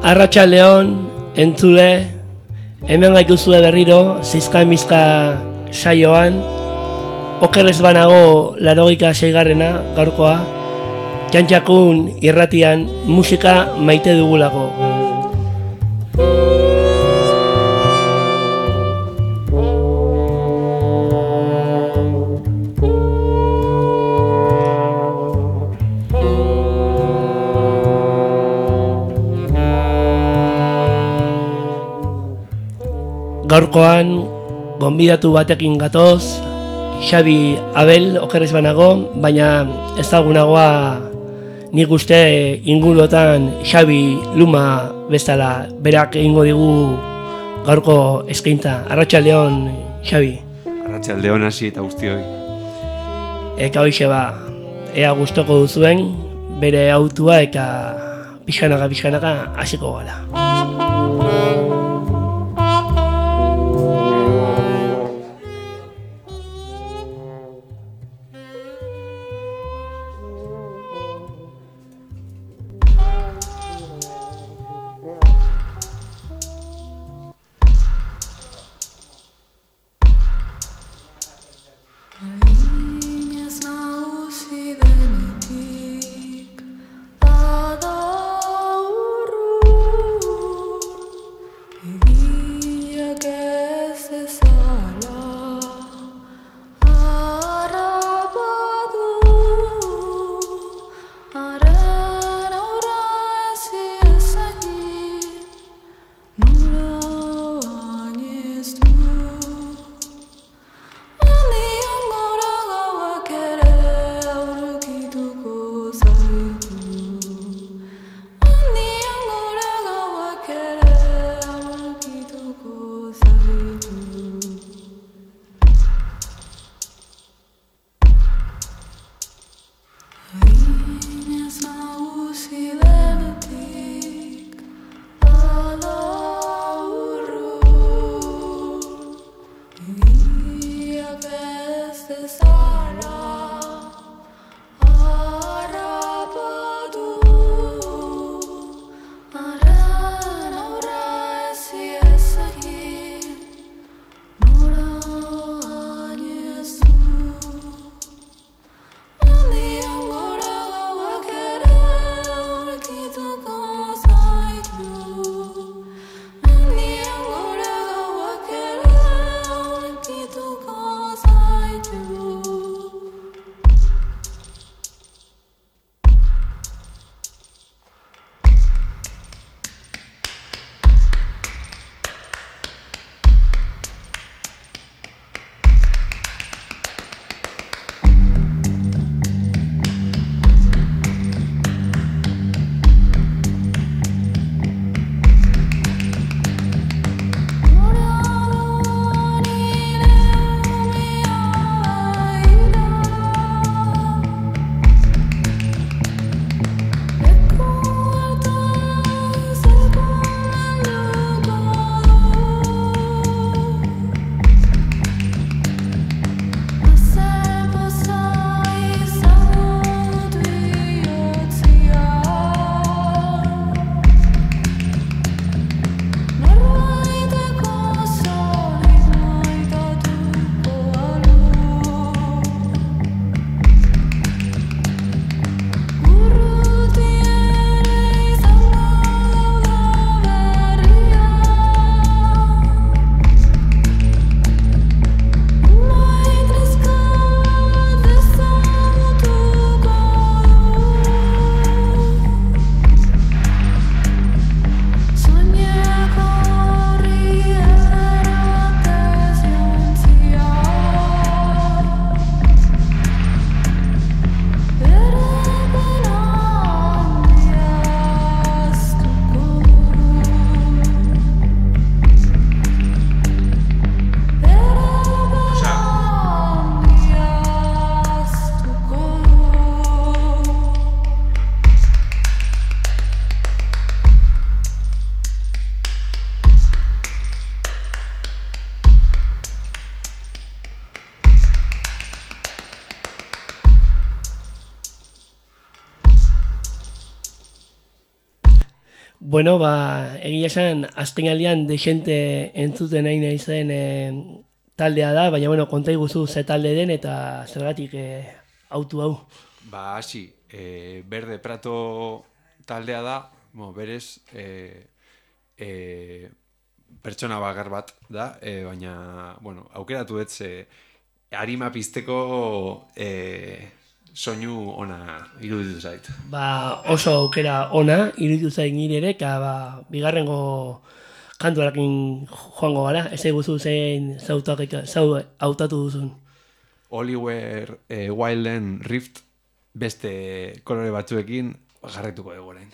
Arratsaldeon, entzule, hemen gaituzue berriro, zizka-mizka saioan, okerrez banago 86garrena gaurkoa, Txantxakun irratian musika maite dugulako. Gaurkoan, gonbidatu batekin gatoz, Xabi Abel, okerrez banago, baina ezagunagoa nik uste inguruotan Xabi Luma bezala berak egingo digu gaurko eskaintza. Arratsaldeon, Xabi. Arratsaldeon hasi eta guztioi. Eka hoxe ea gustoko duzuen bere autua eta pixkanaka hasiko gara. Bueno, egia esan, azkenaldian dexente entzuten nahi nahi zen taldea da, baina, bueno, konta iguzu ze talde den eta zergatik autu hau. Hasi, Berde Prato taldea da, berez, pertsona bakar bat da, baina, aukeratu dut harima pizteko soinu ona iruditu zait. Oso aukera ona iruditu zait nire ere, eta bigarrengo kantuarekin joango gara, ez eguzu zein hautatu duzun. Oliver Wilden Rift beste kolore batzuekin jarretuko dugu orain.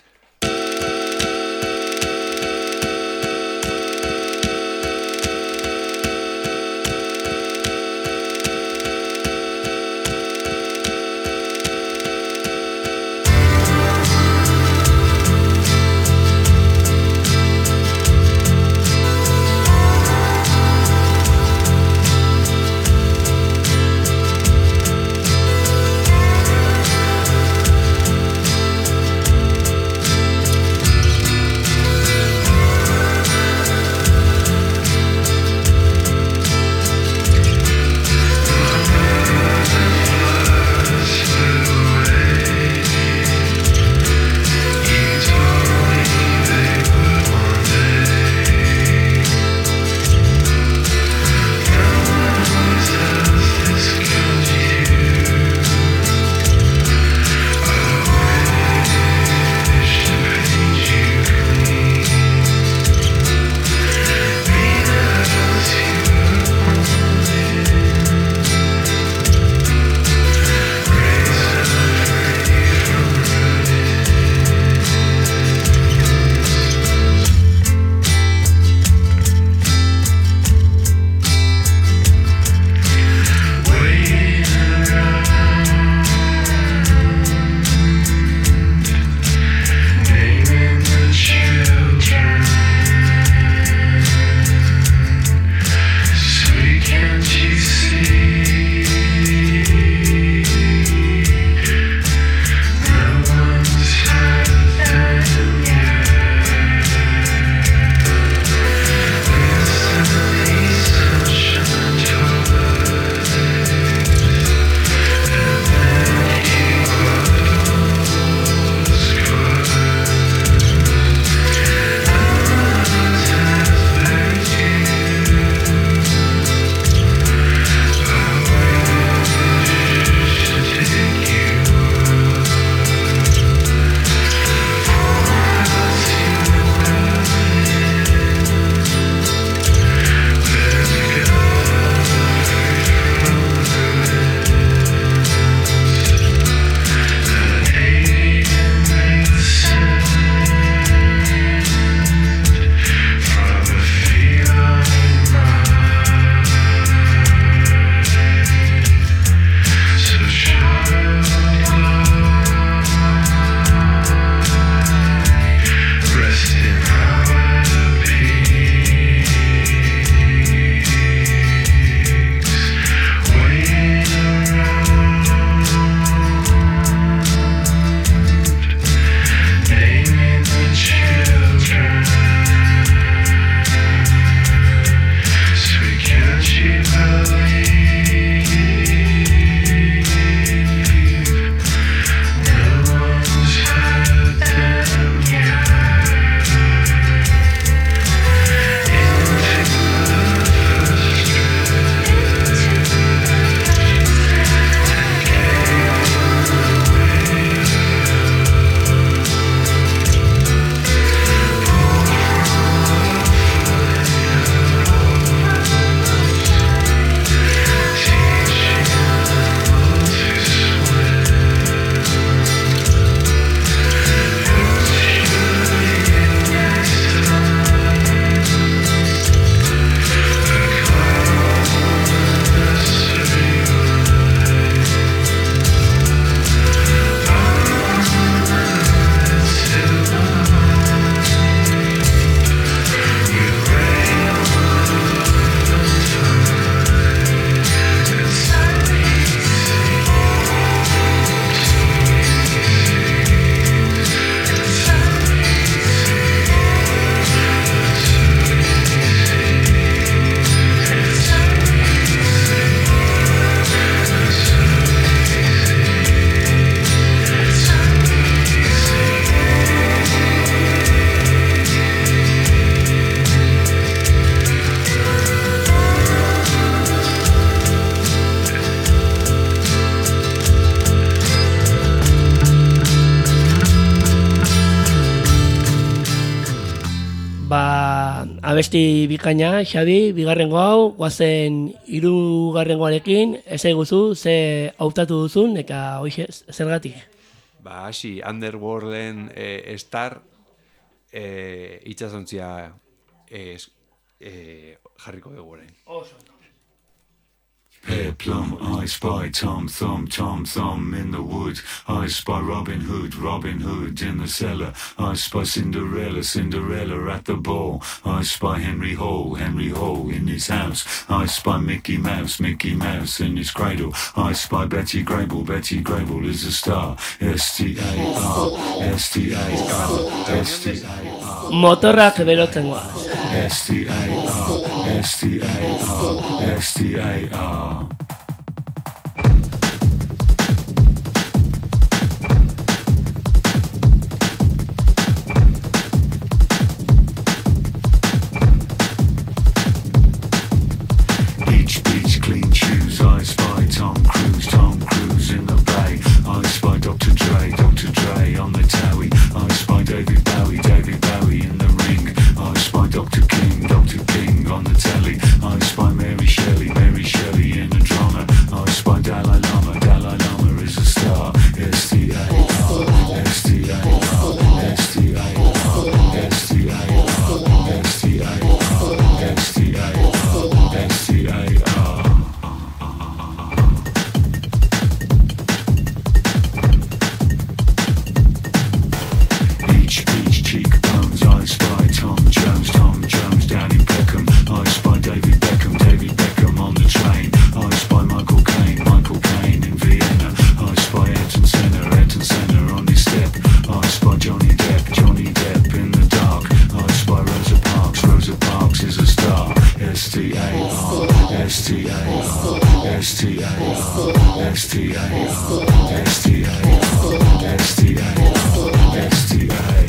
abesti bikaina, Xabi, bigarrengo hau, guazen hirugarrengoarekin, ez eguzu, ze hautatu duzun, eta hoxe, zergatik? Ba, hasi, Underworlden Star itxasontzia jarriko dugu orain. Pear plum, I spy Tom Thumb in the wood. I spy Robin Hood in the cellar. I spy Cinderella at the ball. I spy Henry Hole in his house. I spy Mickey Mouse in his cradle. I spy Betty Grable is a star. S-T-A-R, S-T-A-R, S-T-A-R. Motorrak berotzen goaz. S-T-A-R, S-T-A-R, S-T-A-R. Beach, clean shoes. I spy Tom Cruise in the bay. I spy Dr. Dre on the towie. I spy David Bowie in the ring. I spy Dr. King on the telly. I spy Mary Shelley in a drama. I spy Dalai Lama is a star. S-T-A-R, S-T-A-R, S-T-A-R, S-T-A-R, S-T-A-R, S-T-A-R, S-T-A-R. Peach cheekbones. I spy Tom Jones down in Peckham. I spy David Beckham on the train. I spy Michael Caine in Vienna. I spy Ayrton Senna on his step. I spy Johnny Depp in the dark. I spy Rosa Parks is a star. S-T-A-R, S-T-A-R, S-T-A-R, S-T-A-R, S-T-A-R, S-T-A-R, S-T-A-R.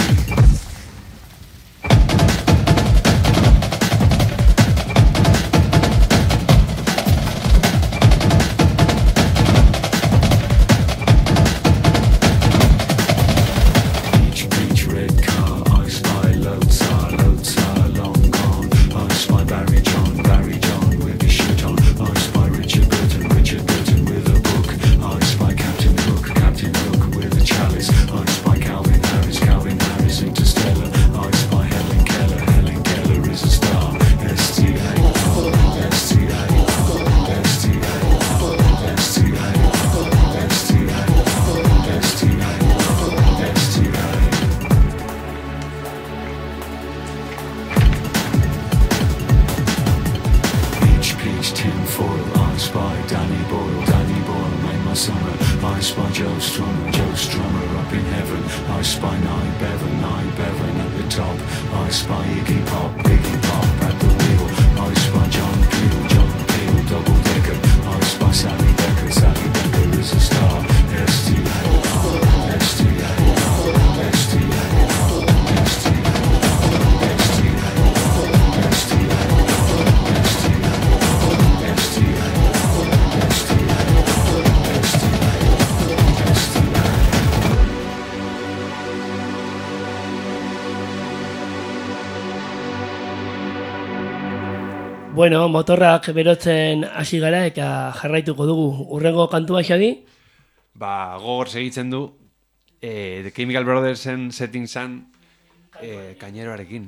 Beach, red car. I spy Lotsar, long gone. I spy Barry John with his shirt on. I spy Richard Burton with a book. I spy Captain Hook with a chalice. I spy Calvin Harris Interstellar. I spy Helen Keller is a star. S-T-A-R, S-T-A-R, S-T-A-R, S-T-A-R, S-T-A-R, S-T-A-R, S-T-A-R. Peach, tin foil. I spy Danny Boyle made my summer. I spy Joe Strummer up in heaven. I spy Nye Bevan at the top. I spy Iggy Pop at the wheel. I spy John Peel, double decker. I spy Sally Becker is a star. S-T-A-R, S-T-A-R, S-T-A-R, S-T-A-R, S-T-A-R, Bueno, motorrak berotzen hasi gara eta jarraituko dugu. Urrengo kantua, Xabi? Ba, gogor segitzen du The Chemical Brothersen setting sun kaineroarekin.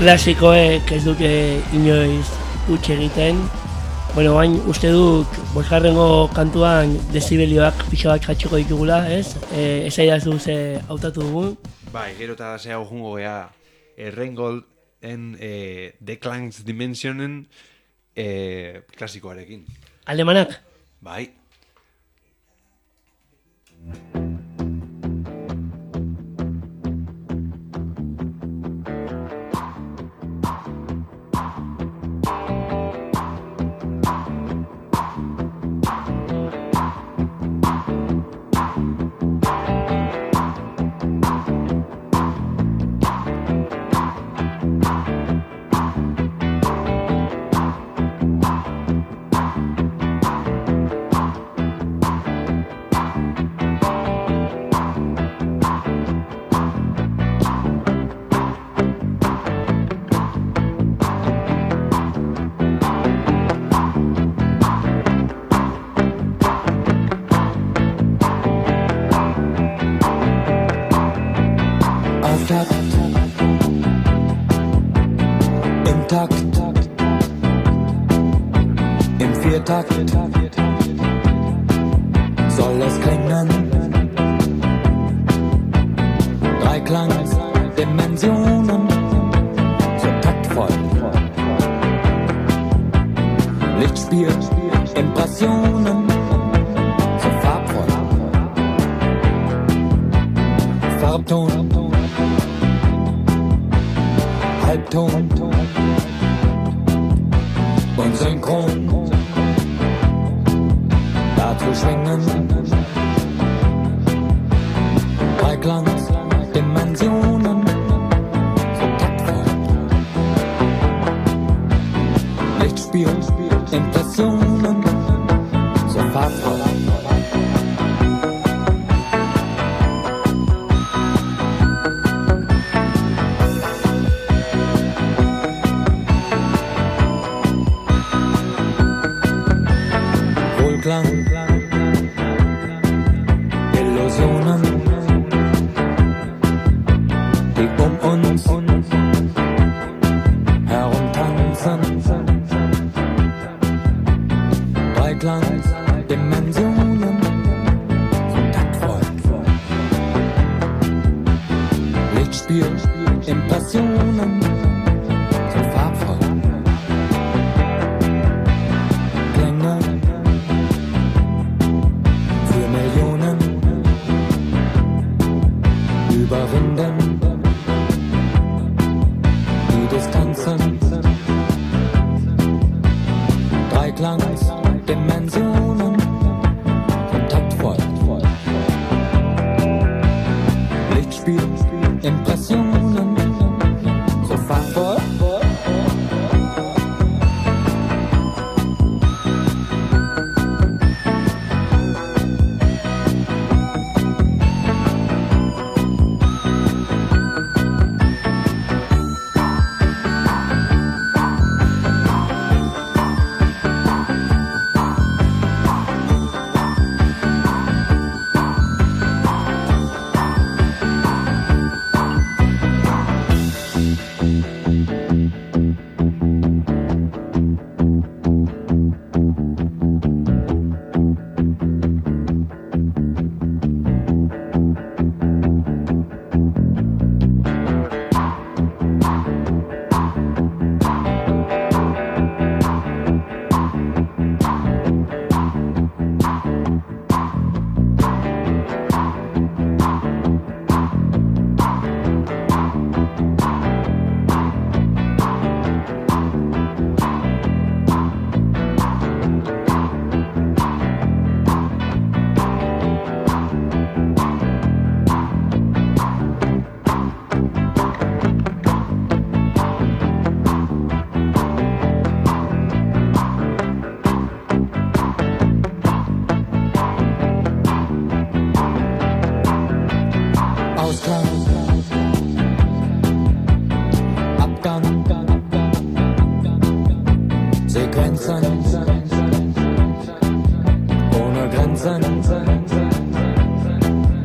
klasikoek ez dute inoiz huts egiten. Bueno, bain uste dut, bosgarrengo kantuan dezibelioak pixa bat jatxiko ditugula, ez? Esaidazu ze hautatu dugun. Bai, gero eta zehago jungo gea Rheingold-en Declines Dimensionen klasikoarekin. Alemanak? Bai. Im Viertakt soll es klingen. Dreiklang-Dimensionen, so taktvoll. Lichtspiel, Impressionen, so farbvoll. Farbton, Halbton und synchron. Dazu schwingen Dreiklang-Dimensionen, so taktvoll. Lichtspiel, Impressionen, so farbvoll. Wohlklang, Illusionen, die uns herumtanzen. Dreiklang-Dimensionen, so taktvoll. Lichtspiel, Impressionen, so farbvoll. Klänge für Millionen überwinden die Distanzen. Dreiklang-Dimensionen, so taktvoll. Lichtspiel, Impressionen, so farbvoll.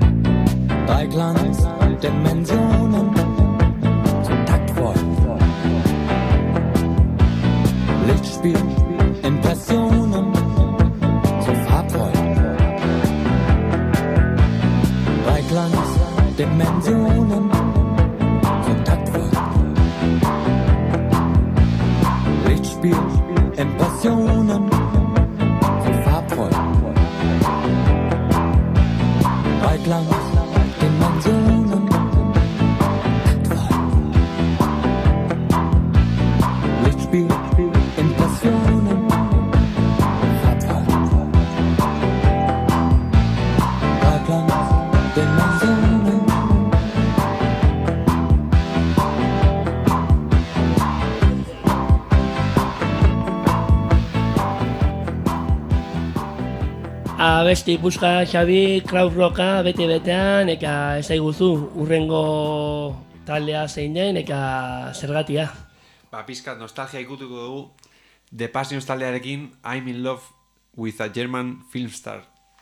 Dimensionen, so taktvoll. Dimensionen, kontaktvoll. Lichtspiel, Impressionen, so farbvoll. Dreiklang, Dimensionen, taktvoll. Lichtspiel, Impressionen, farbvoll. Dreiklang, Dimensionen. Abesti ipuzka Xabi, krautrocka bete-betean, eka ezaiguzu urrengo taldea zein den, eka zergatia. Pizkat nostalgia ikutuko dugu The Passions taldearekin I'm in love with a German film star.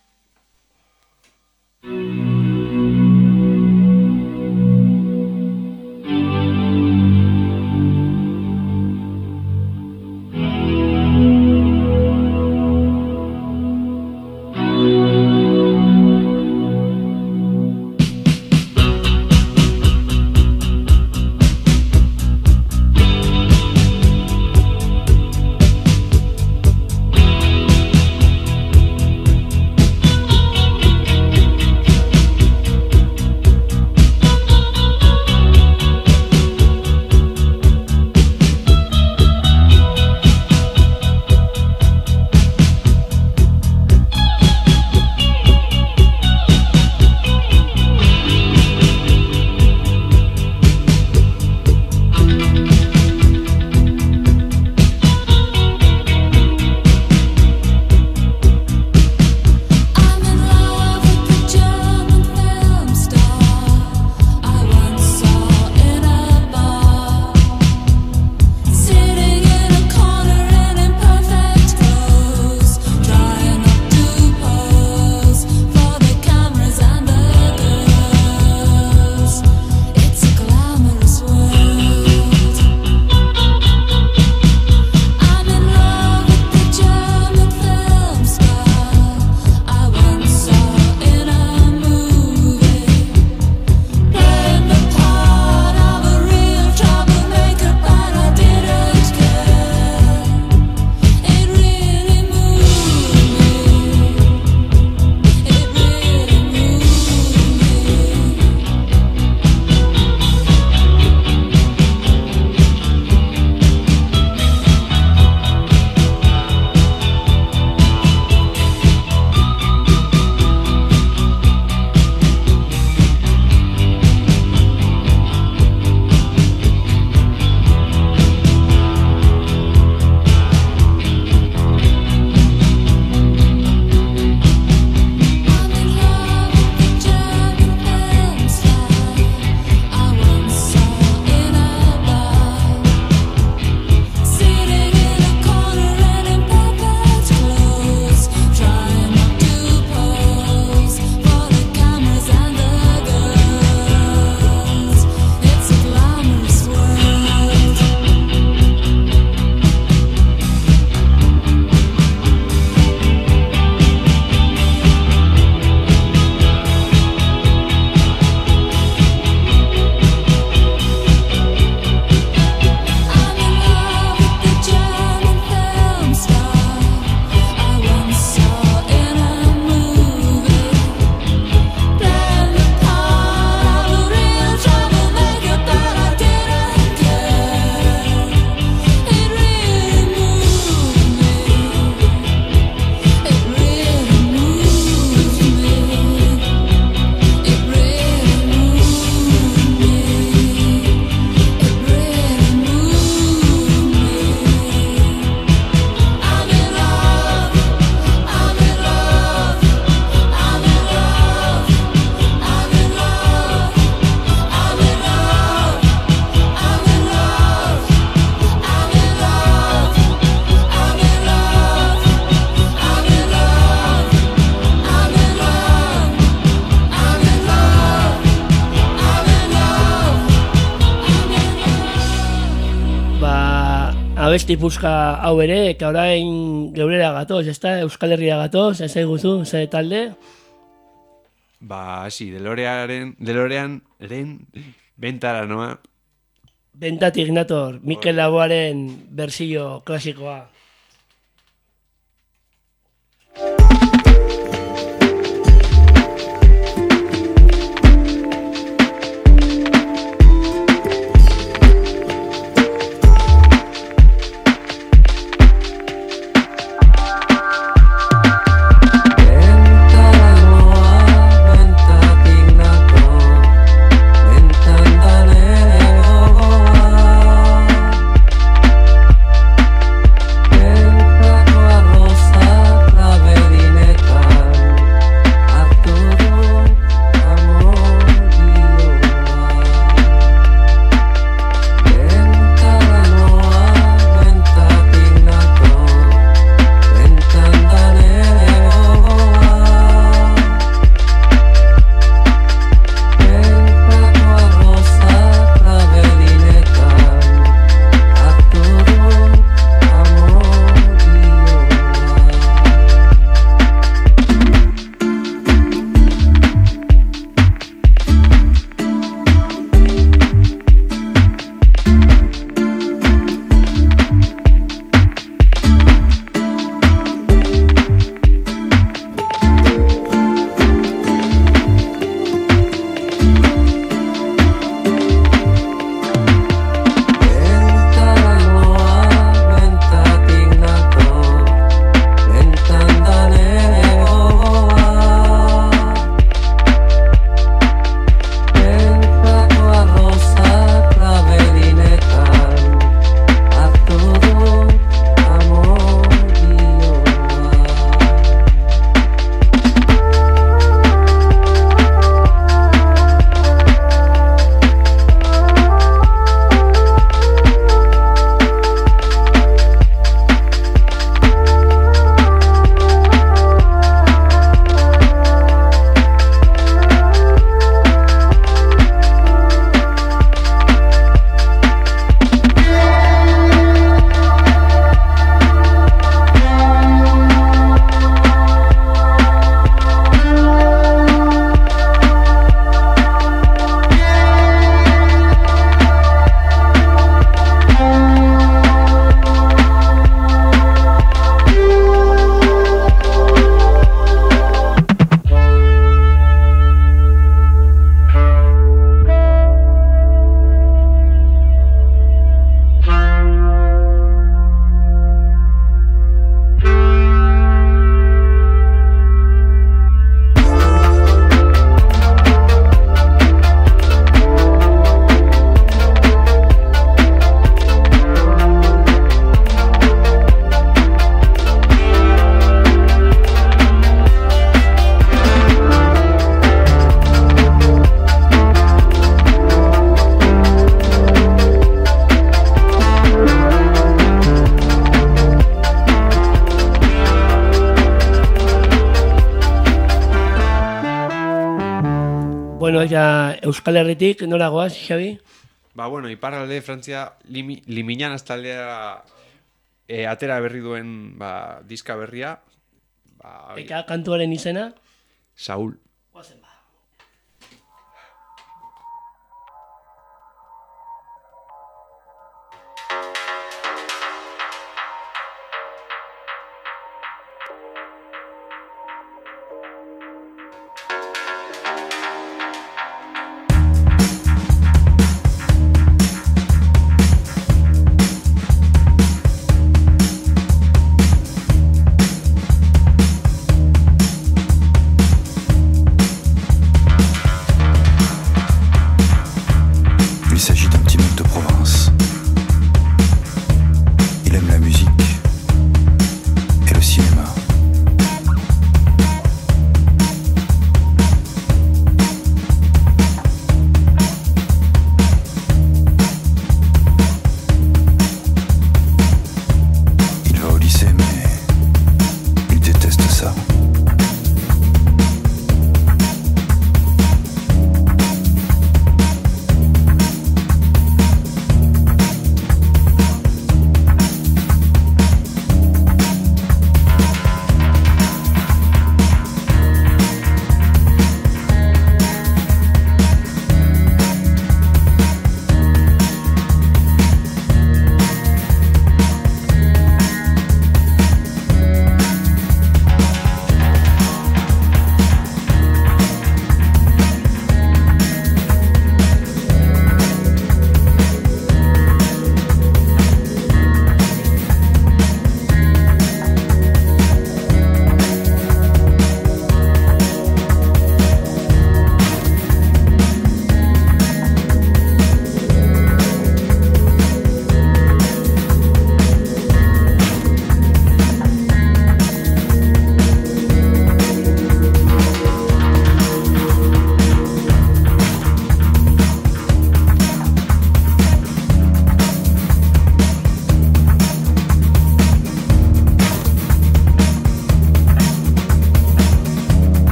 abesti puska hau ere, eta orain geurera gatoz, ezta? Euskal Herria gatoz, ez eguzu, ze talde? hasi, DeLorean bentara noa. Bentatik nator, Mikel Laboaren berzio klasikoa. Bueno, eta Euskal Herritik, nola goaz, Xabi? Bueno, iparralde Frantzia Limiñanas taldea atera berri duen diska berria. Eta kantuaren izena? Saul. Guazen ba.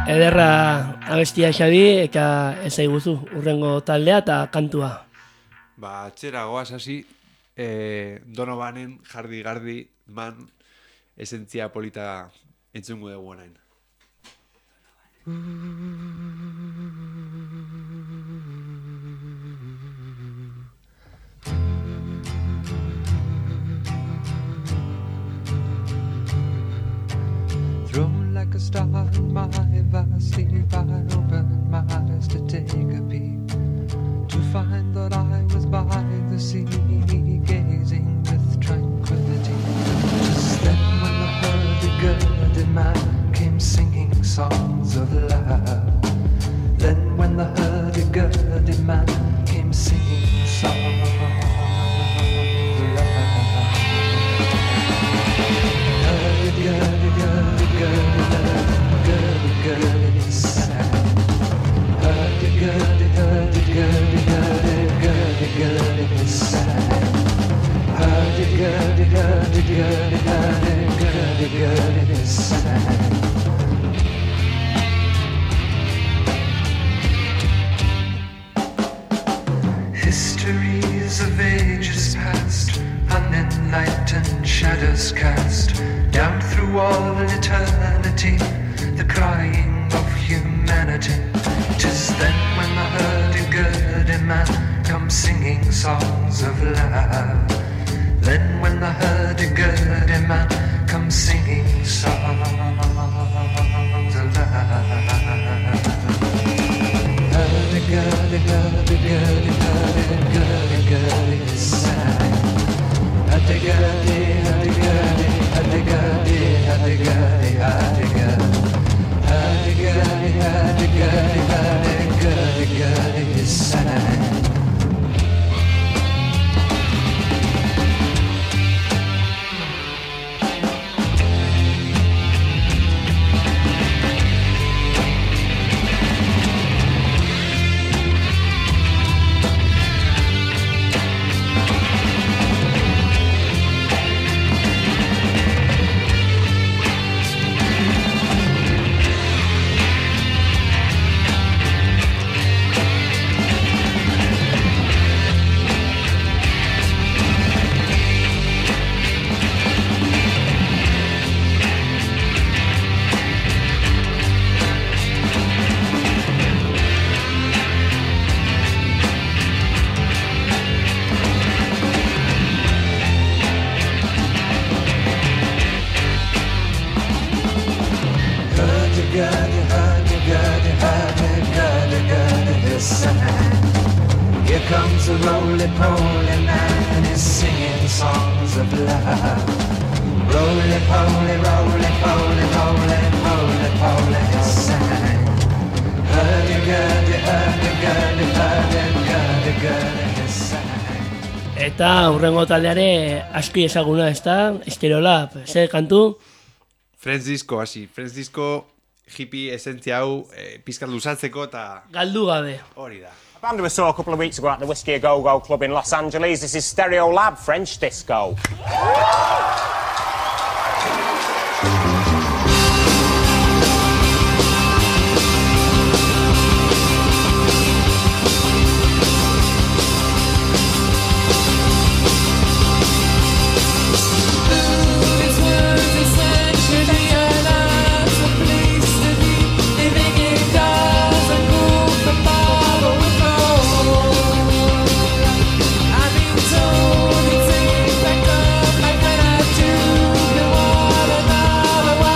ederra abestia Xabi, eta ezaiguzu urrengo taldea eta kantua. Txera goaz hasi, Donovanen jardi man esentzia polita entzungu dugu nain. Thrown like a star in my vast sleep, I opened my eyes to take a peek, to find that I was by the sea, gazing with tranquility. Just then when the hurdy-gurdy man came singing songs of love, then when the hurdy-gurdy man came singing songs of love, hurdy-gurdy-gurdy Hurdy-gurdy is sad. Hurdy-gurdy is sad. Hurdy-gurdy is sad. Histories of ages past, unenlightened shadows cast down through all eternity, the crying of humanity. 'Tis then when the hurdy-gurdy man comes singing songs of love. Then when the hurdy-gurdy man comes singing songs of love. Hurdy-gurdy is sad. Hurdy-gurdy is sad. Here comes a roly-poly man and he's singing songs of love. Roly-poly, roly-poly, roly-poly, poly, his sang. Hurdy-gurdy, hurdy-gurdy, hurdy-gurdy, his sang. Eta hurrengo taldeare aski ezaguna, ezta? Stereolab, zer kantu? Friends Disco hasi, Friends Disco hippie esentzia hau pizkat luzatzeko eta Galdu gabe. hori da. A band we saw a couple of weeks ago at the Whiskey A Go Go Club in Los Angeles. This is Stereolab, French Disco. Told it's like when I do, you wanna know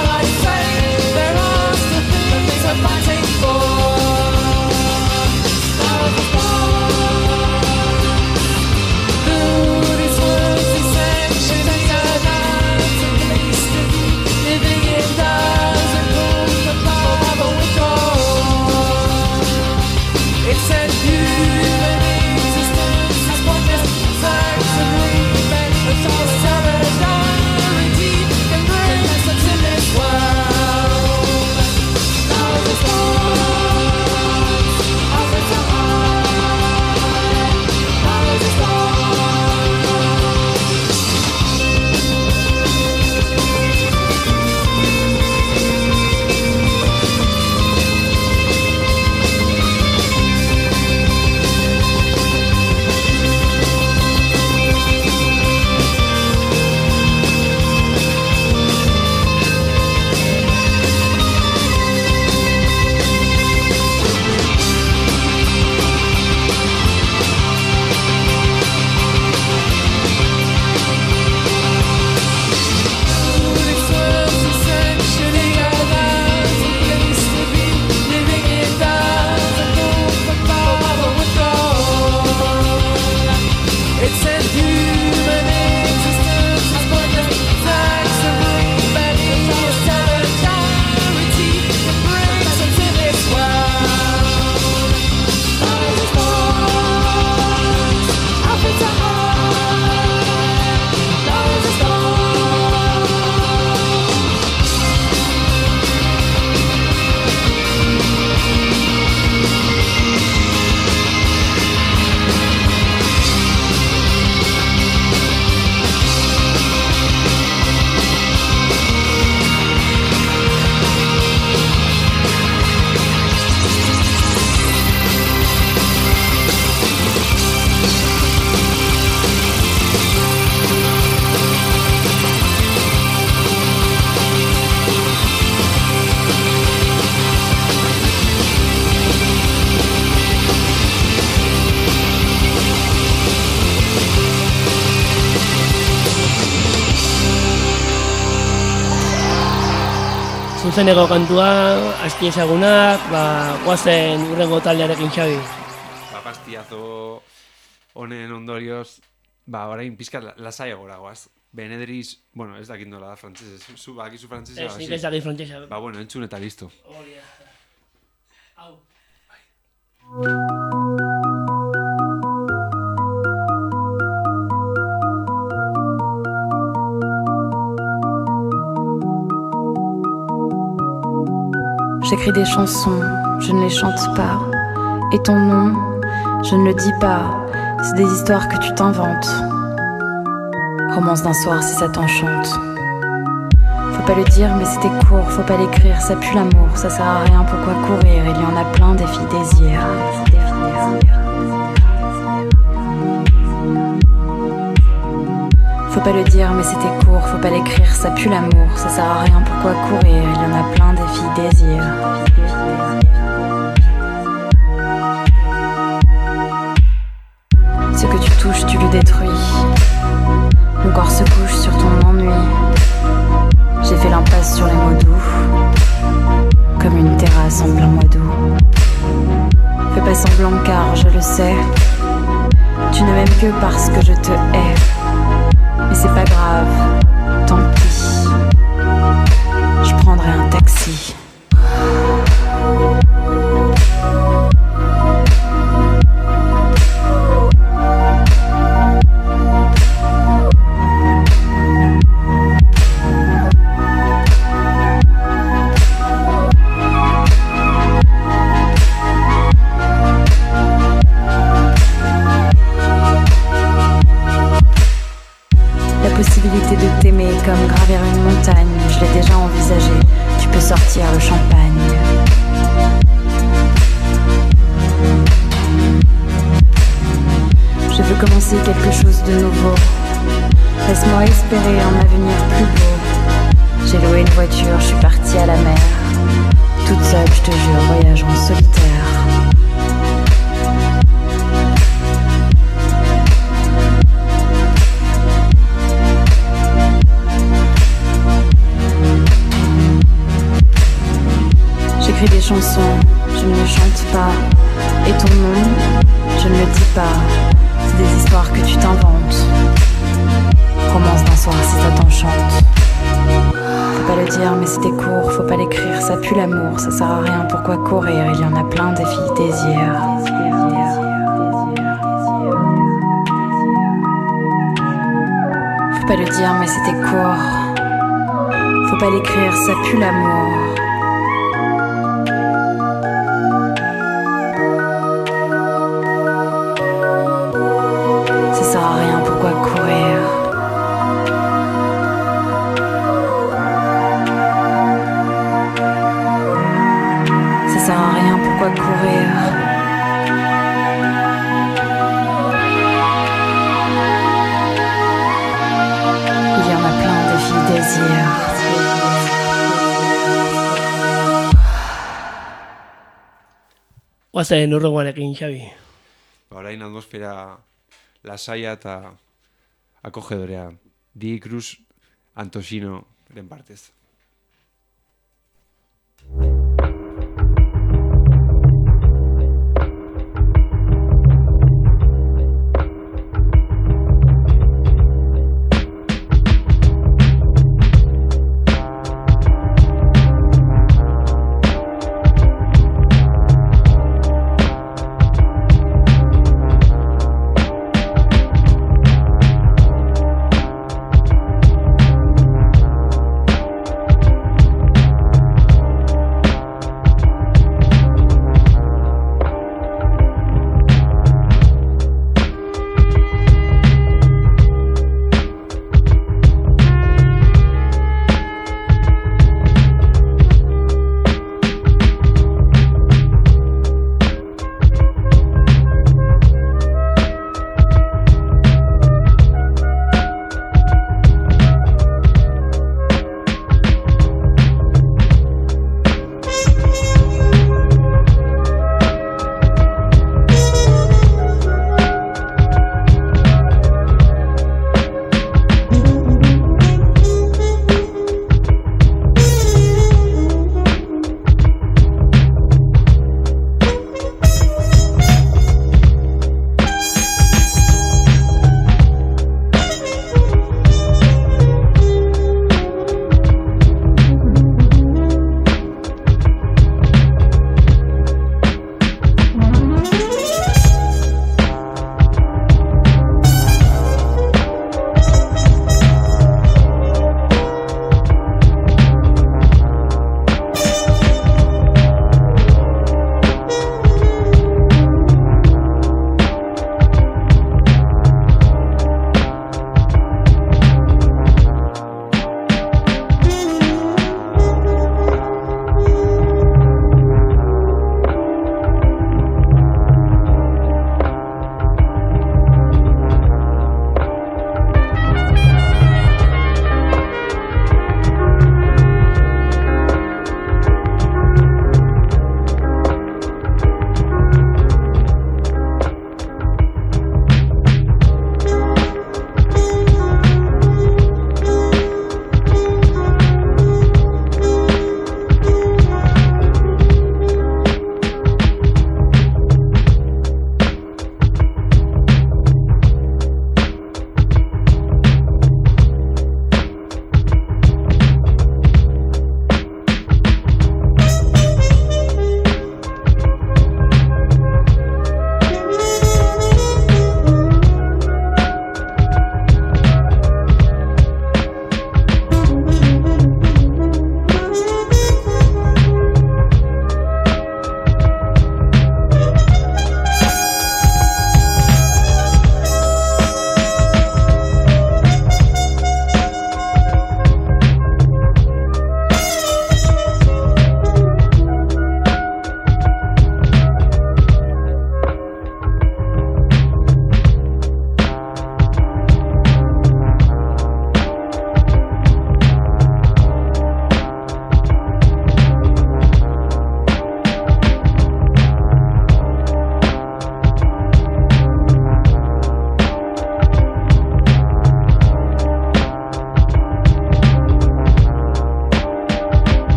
zuzeneko kantua, aski ezagunak, guazen urrengo taldearekin Xabi. Pastiazo honen ondorioz, orain pizka lasai goaz. Benedriz, bueno, ez dakit nola da frantzesez. Zu bakizu frantzesa? Ez, nik ez dakit frantzesa. Bueno, entzun eta listo. Hori da. Hau. J'écris des chansons, je ne les chante pas. Et ton nom, je ne le dis pas. C'est des histoires que tu t'inventes. Romance d'un soir si ça t'enchante. Faut pas le dire mais c'était court, faut pas l'écrire, ça pue l'amour, ça sert à rien, pourquoi courir? Il y en a plein des filles désir. Faut pas le dire mais c'était court, faut pas l'écrire, ça pue l'amour, ça sert à rien, pourquoi courir? Il y en a plein des filles désir. Ce que tu touches, tu le détruis. Mon corps se couche sur ton ennui. J'ai fait l'impasse sur les mots doux, comme une terrasse en plein mois d'août. Fais pas semblant car je le sais, tu ne m'aimes que parce que je te hais. Mais c'est pas grave, tant pis, je prendrai un taxi. Possibilité de t'aimer comme gravir une montagne, je l'ai déjà envisagé, tu peux sortir le champagne. Je veux commencer quelque chose de nouveau, laisse-moi espérer un avenir plus beau. J'ai loué une voiture, je suis partie à la mer, toute seule je te jure, voyage en solitaire. J'écris des chansons, je ne les chante pas. Et ton nom, je ne le dis pas. C'est des histoires que tu t'inventes. Romance d'un soir si ça t'enchante. Faut pas le dire mais c'était court, faut pas l'écrire, ça pue l'amour, ça sert à rien, pourquoi courir? Il y en a plein des filles désir. Faut pas le dire mais c'était court. Faut pas l'écrire, ça pue l'amour. Ça sert à rien, pourquoi courir? Ça sert à rien, pourquoi courir? Il y en a plein de filles désir. Guazen urrengoarekin, Xabi. Orain atmosfera lasaia eta akogedorea. Di Cruz Antosinoren partez.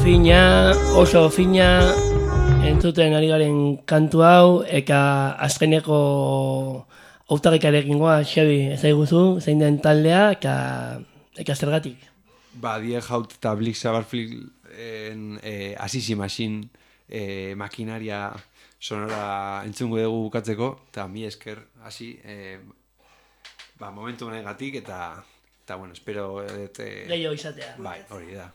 oso fina, entzuten ari garen kantu hau, eka azkeneko hautagikarekin goa, Xabi, ez daiguzu, zein den taldea, eka zergatik. Die Haut eta Blick Sagarflick Assisi Machine makinaria sonora entzungo dugu bukatzeko, eta mi esker hasi momentu honegatik, eta bueno, espero... Gehiago izatea. Bai, hori da.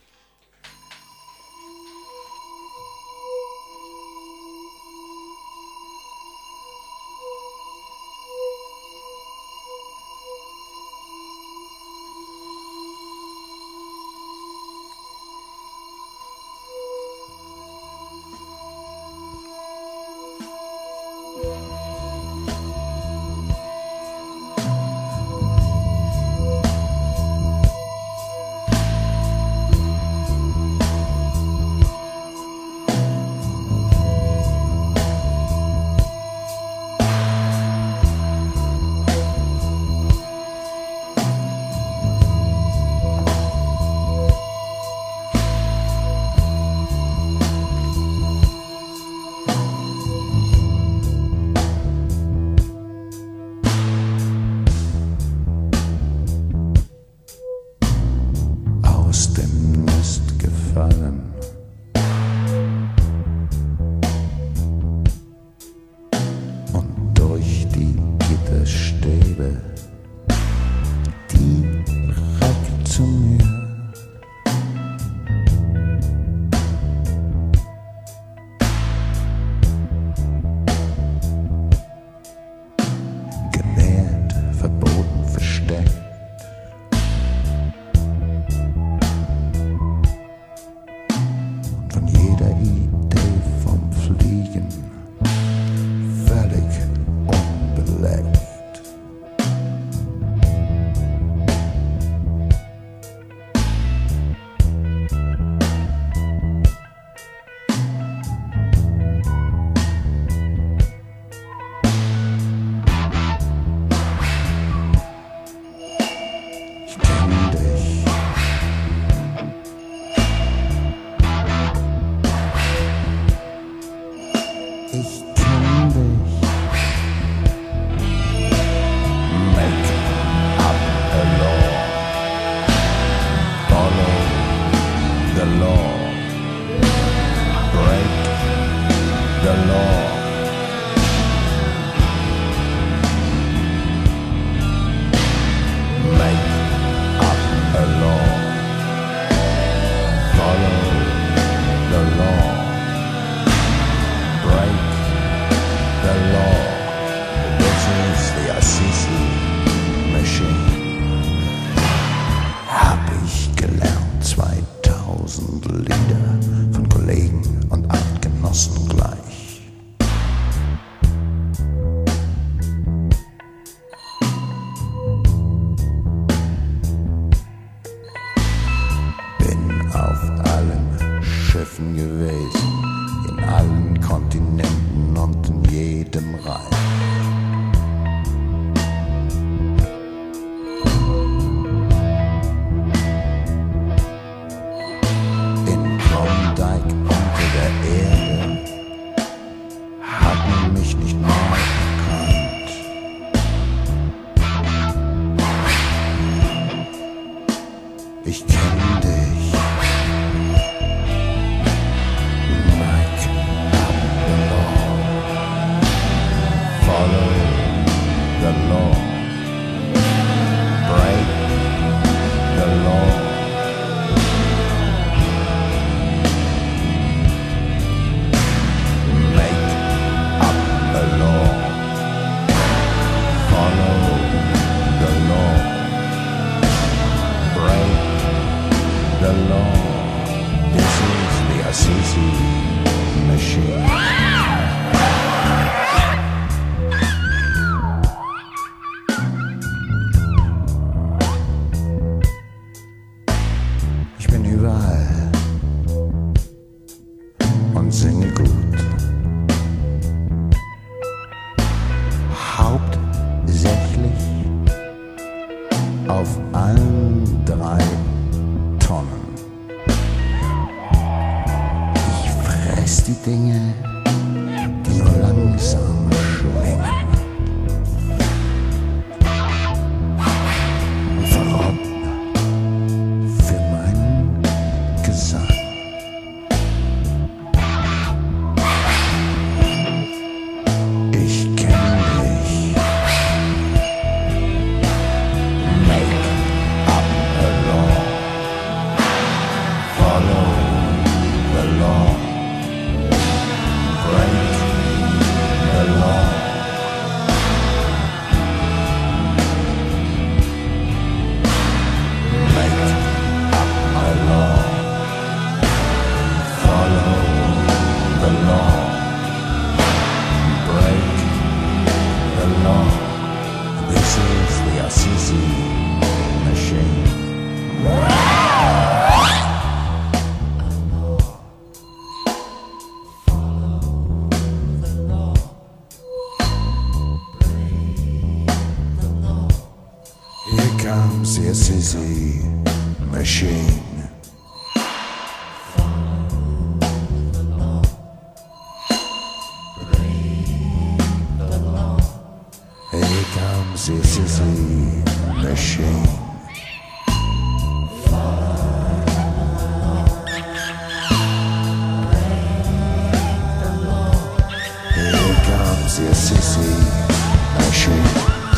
Auf allen 3 Tonnen. die Dinge nur langsam schwingen und verrotten für meinen Gesang. Ich kenn dich. Make up the law. Follow the law. Break the law. Make up the law. Follow the law. Break the law. This is the Assisi machine. Here comes the Assisi machine. Here comes the Assisi machine. Here comes the Assisi machine.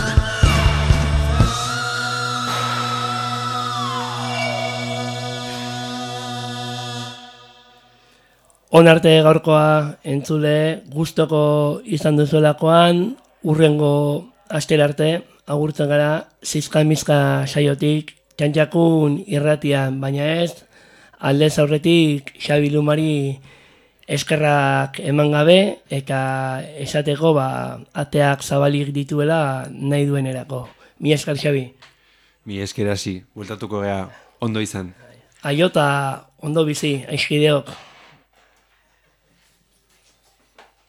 Onarte gaurkoa entzule gustoko izan duzuelakoan, urrengo astera arte agurtzen gara zizka-mizka saiotik txantxakun irratian, baina ez aldez aurretik Xabi Lumari eskerrak eman gabe eta esateko ateak zabalik dituela nahi duenerako. Mi esker, Xabi. Mi esker hasi, bueltatuko gea ondo izan. Aiota ondo bizi, aizkideok.